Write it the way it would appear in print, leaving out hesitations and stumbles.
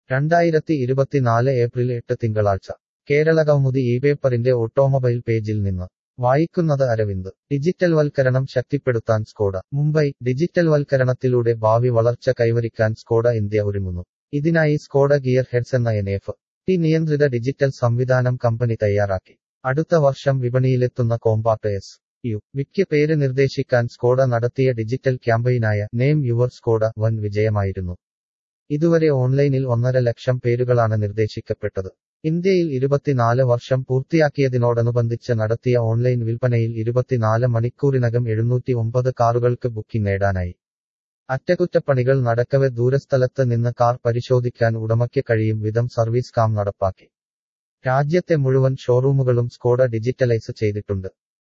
2024 April 8 തിങ്കളാഴ്ച Keralakaumudi ഇപേപ്പറിന്റെ automobile പേജിൽ നിന്ന് വായിക്കുന്നത് അരവിന്ദ്. ഡിജിറ്റൽവൽക്കരണം ശക്തിപ്പെടുത്താൻ സ്കോഡ. മുംബൈ. ഡിജിറ്റൽവൽക്കരണത്തിലൂടെ ഭാവി വളർച്ച കൈവരിക്കാൻ സ്കോഡ ഇന്ത്യ ഒരുങ്ങുന്നു. ഇതിനായി സ്കോഡ ഗിയർ ഹെഡ്സ് എന്ന NFT നിയന്ത്രിത ഡിജിറ്റൽ സംവിധാനം കമ്പനി തയ്യാറാക്കി. അടുത്ത വർഷം വിപണിയിലെത്തുന്ന കോമ്പാക്ട് SUV പേര് നിർദ്ദേശിക്കാൻ സ്കോഡ നടത്തിയ ഡിജിറ്റൽ ക്യാമ്പയിനായ നെയിം യുവർ സ്കോഡ വൻ വിജയമായിരുന്നു. ഇതുവരെ ഓൺലൈനിൽ 1.5 ലക്ഷം പേരുകളാണ് നിർദ്ദേശിക്കപ്പെട്ടത്. ഇന്ത്യയിൽ 24 വർഷം പൂർത്തിയാക്കിയതിനോടനുബന്ധിച്ച് നടത്തിയ ഓൺലൈൻ വിൽപ്പനയിൽ 24 മണിക്കൂറിനകം 709 കാറുകൾക്ക് ബുക്കിംഗ് നേടാനായി. അറ്റകുറ്റപ്പണികൾ നടക്കവെ ദൂരസ്ഥലത്ത് നിന്ന് കാർ പരിശോധിക്കാൻ ഉടമയ്ക്ക് കഴിയും വിധം സർവീസ് കാം നടപ്പാക്കി. രാജ്യത്തെ മുഴുവൻ ഷോറൂമുകളും സ്കോഡ ഡിജിറ്റലൈസ് ചെയ്തിട്ടുണ്ട്.